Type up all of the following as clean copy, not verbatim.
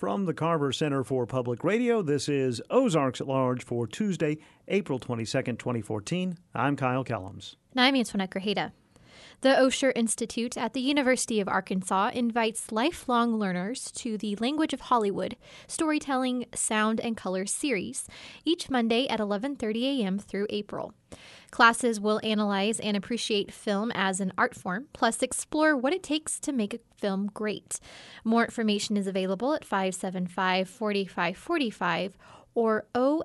From the Carver Center for Public Radio, this is Ozarks at Large for Tuesday, April 22nd, 2014. I'm Kyle Kellums. And I'm Antoinette Grajeda. The Osher Institute at the University of Arkansas invites lifelong learners to the Language of Hollywood Storytelling, Sound, and Color series, each Monday at 11:30 a.m. through April. Classes will analyze and appreciate film as an art form, plus explore what it takes to make a film great. More information is available at 575-4545 or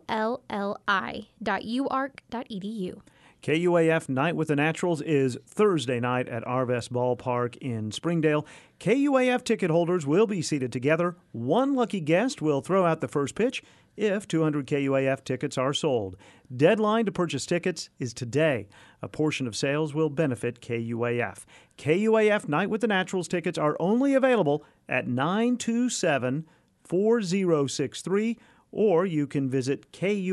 olli.uark.edu. KUAF Night with the Naturals is Thursday night at Arvest Ballpark in Springdale. KUAF ticket holders will be seated together. One lucky guest will throw out the first pitch if 200 KUAF tickets are sold. Deadline to purchase tickets is today. A portion of sales will benefit KUAF. KUAF Night with the Naturals tickets are only available at 927-4063, or you can visit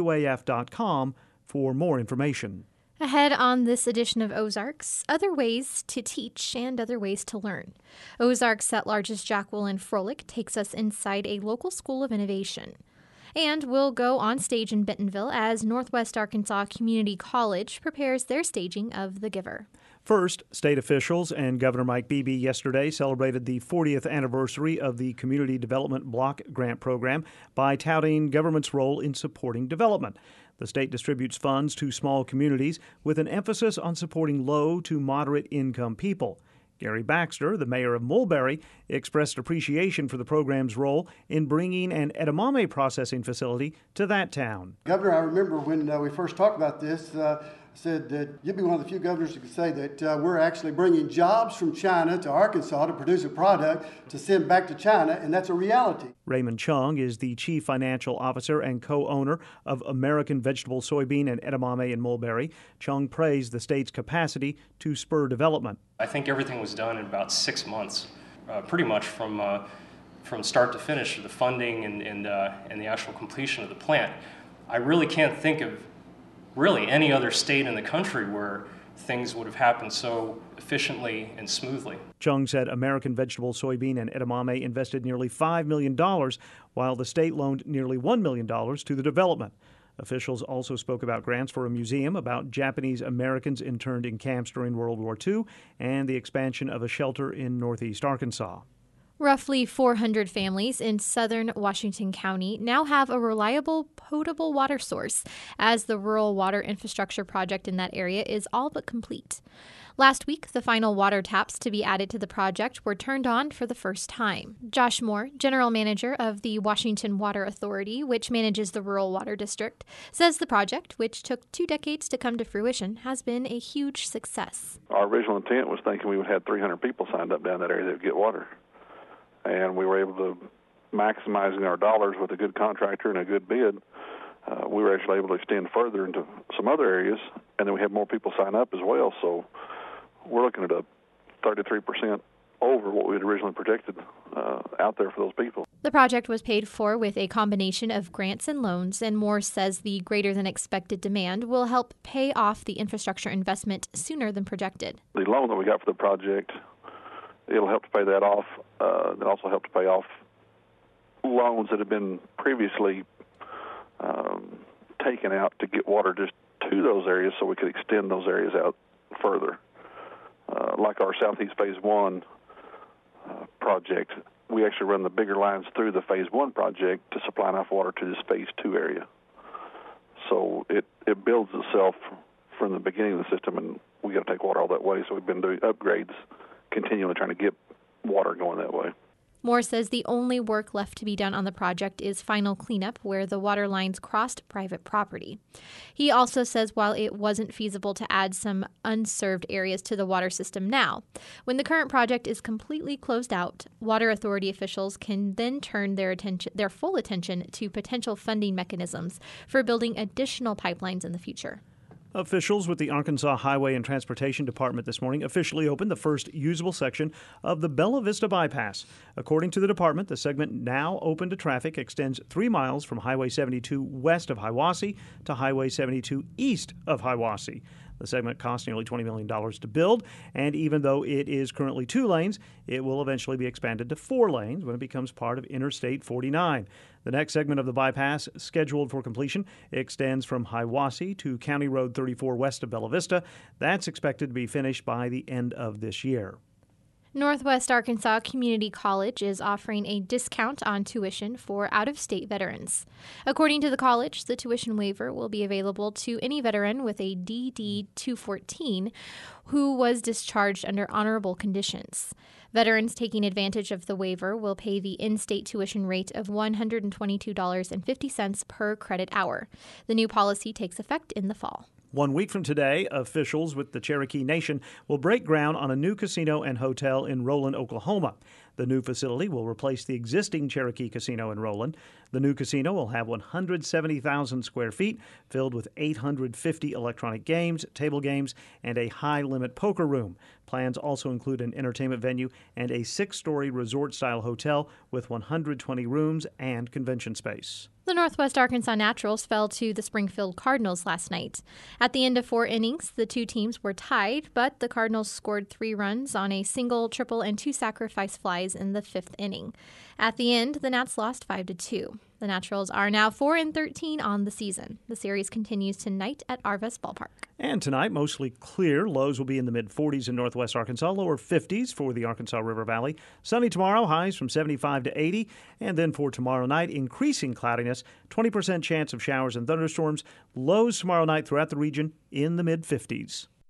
KUAF.com for more information. Ahead on this edition of Ozarks, other ways to teach and other ways to learn. Ozarks at Large's Jacqueline Froelich takes us inside a local school of innovation. And we'll go on stage in Bentonville as Northwest Arkansas Community College prepares their staging of The Giver. First, state officials and Governor Mike Beebe yesterday celebrated the 40th anniversary of the Community Development Block Grant Program by touting government's role in supporting development. The state distributes funds to small communities with an emphasis on supporting low to moderate income people. Gary Baxter, the mayor of Mulberry, expressed appreciation for the program's role in bringing an edamame processing facility to that town. Governor, I remember when we first talked about this, said that you'd be one of the few governors who could say that we're actually bringing jobs from China to Arkansas to produce a product to send back to China, and that's a reality. Raymond Chung is the chief financial officer and co-owner of American Vegetable Soybean and Edamame in Mulberry. Chung praised the state's capacity to spur development. I think everything was done in about 6 months, pretty much from start to finish, the funding and the actual completion of the plant. I really can't think of any other state in the country where things would have happened so efficiently and smoothly. Chung said American Vegetable Soybean and Edamame invested nearly $5 million, while the state loaned nearly $1 million to the development. Officials also spoke about grants for a museum about Japanese Americans interned in camps during World War II and the expansion of a shelter in northeast Arkansas. Roughly 400 families in southern Washington County now have a reliable, potable water source, as the rural water infrastructure project in that area is all but complete. Last week, the final water taps to be added to the project were turned on for the first time. Josh Moore, general manager of the Washington Water Authority, which manages the rural water district, says the project, which took 2 decades to come to fruition, has been a huge success. Our original intent was thinking we would have 300 people signed up down that area that would get water. And we were able to, maximizing our dollars with a good contractor and a good bid, we were actually able to extend further into some other areas, and then we had more people sign up as well. So we're looking at a 33% over what we had originally projected out there for those people. The project was paid for with a combination of grants and loans, and Moore says the greater than expected demand will help pay off the infrastructure investment sooner than projected. The loan that we got for the project, it'll help to pay that off. It also help to pay off loans that have been previously taken out to get water just to those areas so we could extend those areas out further. Like our Southeast Phase 1 project, we actually run the bigger lines through the Phase 1 project to supply enough water to this Phase 2 area. So it builds itself from the beginning of the system, and we got to take water all that way. So we've been doing upgrades, continually trying to get water going that way. Moore says the only work left to be done on the project is final cleanup where the water lines crossed private property. He also says while it wasn't feasible to add some unserved areas to the water system now, when the current project is completely closed out, Water Authority officials can then turn their full attention to potential funding mechanisms for building additional pipelines in the future. Officials with the Arkansas Highway and Transportation Department this morning officially opened the first usable section of the Bella Vista Bypass. According to the department, the segment now open to traffic extends 3 miles from Highway 72 west of Hiwassee to Highway 72 east of Hiwassee. The segment cost nearly $20 million to build, and even though it is currently 2 lanes, it will eventually be expanded to 4 lanes when it becomes part of Interstate 49. The next segment of the bypass, scheduled for completion, extends from Hiwassee to County Road 34 west of Bella Vista. That's expected to be finished by the end of this year. Northwest Arkansas Community College is offering a discount on tuition for out-of-state veterans. According to the college, the tuition waiver will be available to any veteran with a DD 214 who was discharged under honorable conditions. Veterans taking advantage of the waiver will pay the in-state tuition rate of $122.50 per credit hour. The new policy takes effect in the fall. 1 week from today, officials with the Cherokee Nation will break ground on a new casino and hotel in Roland, Oklahoma. The new facility will replace the existing Cherokee Casino in Roland. The new casino will have 170,000 square feet, filled with 850 electronic games, table games, and a high-limit poker room. Plans also include an entertainment venue and a 6-story resort-style hotel with 120 rooms and convention space. The Northwest Arkansas Naturals fell to the Springfield Cardinals last night. At the end of 4 innings, the two teams were tied, but the Cardinals scored 3 runs on a single, triple, and 2 sacrifice flies in the 5th inning. At the end, the Nats lost 5-2. The Naturals are now 4-13 on the season. The series continues tonight at Arvest Ballpark. And tonight, mostly clear. Lows will be in the mid-40s in northwest Arkansas, lower 50s for the Arkansas River Valley. Sunny tomorrow, highs from 75 to 80. And then for tomorrow night, increasing cloudiness, 20% chance of showers and thunderstorms. Lows tomorrow night throughout the region in the mid-50s.